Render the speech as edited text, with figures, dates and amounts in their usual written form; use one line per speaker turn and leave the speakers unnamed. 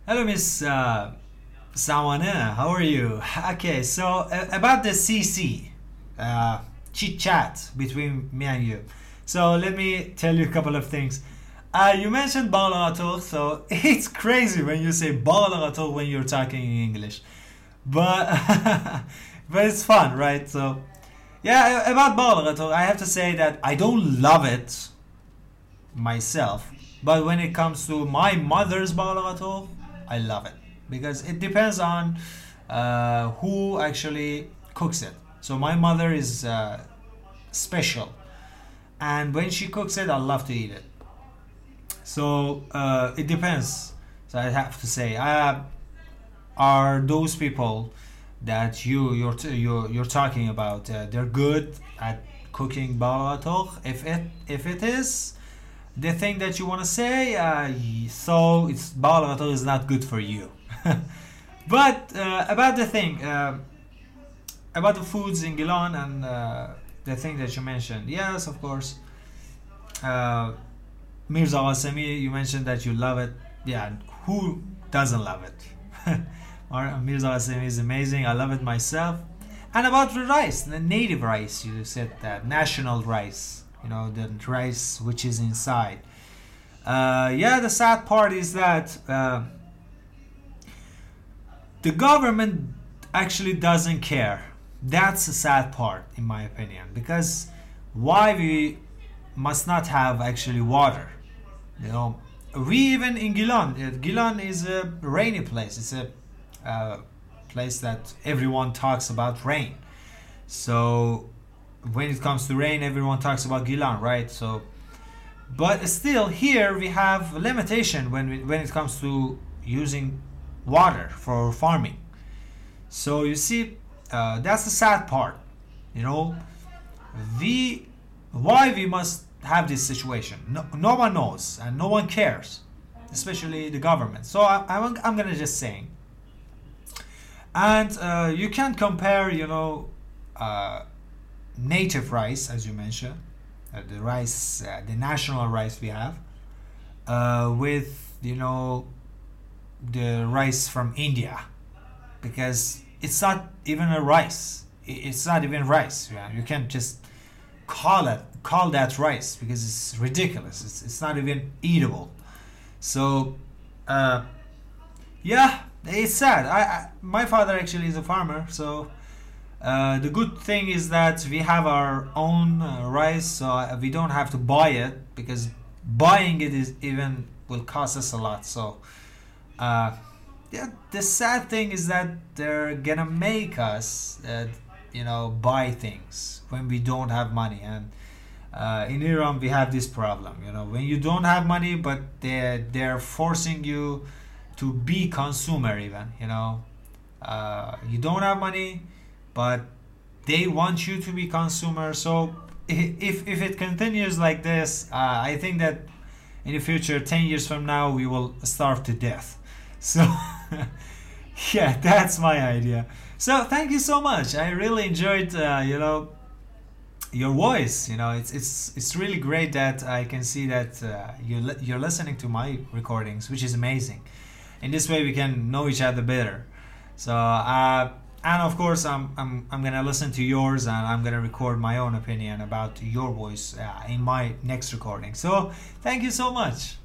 Hello, Miss Sawana. How are you? Okay, so about the CC, uh, chit chat between me and you. So let me tell you a couple of things. You mentioned Balagator, so it's crazy when you say Balagator when you're talking in English, but but it's fun, right? So yeah, about Balagator, I have to say that I don't love it myself. But when it comes to my mother's balavato, I love it because it depends on who actually cooks it. So my mother is special, and when she cooks it, I love to eat it. So it depends. So I have to say, are those people that you're talking about? They're good at cooking balavato. If it is the thing that you want to say, so it's balagato is not good for you. But about the thing, about the foods in Gilan and the thing that you mentioned, yes, of course. Uh, Mirza Wasemi, you mentioned that you love it. Yeah, who doesn't love it? Mirza Wasemi is amazing. I love it myself. And about the rice, the native rice, you said that national rice. The rice which is inside. Yeah, the sad part is that the government actually doesn't care. That's the sad part, in my opinion, because why we must not have actually water? You know, we even in Gilan. Gilan is a rainy place. It's a place that everyone talks about rain. So when it comes to rain, everyone talks about Gilan, right? So, but still, here we have a limitation when it comes to using water for farming. So you see, that's the sad part. You know, we why we must have this situation. No one knows and no one cares, especially the government. So I'm gonna just saying, and you can't compare, native rice, as you mentioned, the rice, the national rice we have, with the rice from India, because it's not even a rice. It's not even rice. Yeah? You can't just call that rice because it's ridiculous. It's not even eatable. So yeah, it's sad. My father actually is a farmer, so the good thing is that we have our own rice, so we don't have to buy it because buying it is even will cost us a lot. So, yeah, the sad thing is that they're gonna make us, buy things when we don't have money. And in Iran, we have this problem. When you don't have money, but they're forcing you to be consumer. Even you don't have money but they want you to be consumer. So if it continues like this, I think that in the future, 10 years from now, we will starve to death. So yeah, that's my idea. So thank you so much. I really enjoyed your voice. It's really great that I can see that you're listening to my recordings, which is amazing. In this way we can know each other better. So and of course, I'm gonna listen to yours, and I'm gonna record my own opinion about your voice in my next recording. So, thank you so much.